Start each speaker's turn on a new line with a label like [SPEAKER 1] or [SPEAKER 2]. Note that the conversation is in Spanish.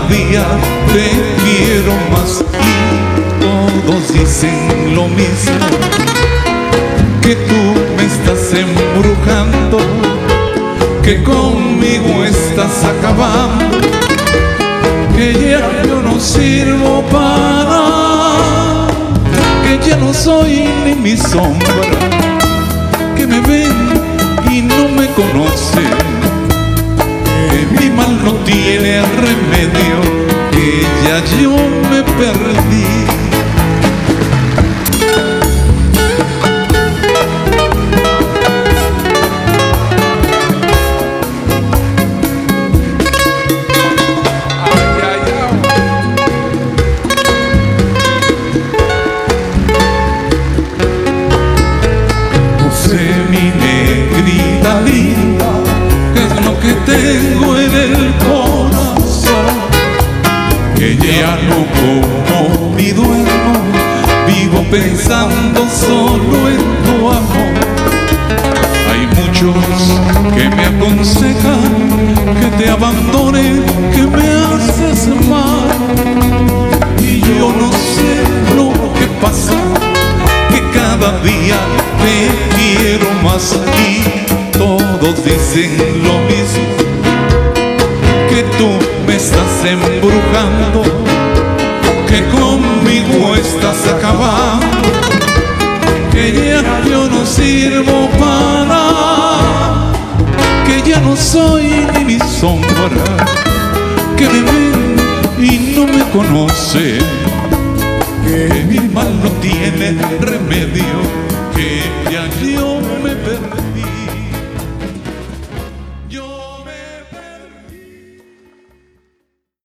[SPEAKER 1] día te quiero más y todos dicen lo mismo, que tú me estás embrujando, que conmigo estás acabando, que ya yo no sirvo para, que ya no soy ni mi sombra, que me ven y no me conocen, que mi mal no tiene remedio, que ya yo me perdí. Mi negrita linda, ¿qué es lo que tengo en el corazón? Que ya no como ni duermo, vivo pensando solo en tu amor. Hay muchos que me aconsejan que te abandone, que me haces mal, y yo no sé lo que pasa, que cada día te quiero más y todos dicen lo mismo, que tú me estás embrujando, que conmigo estás acabando, que ya yo no sirvo para, que ya no soy ni mi sombra, que me ven y no me conocen, que mi mal no tiene remedio, que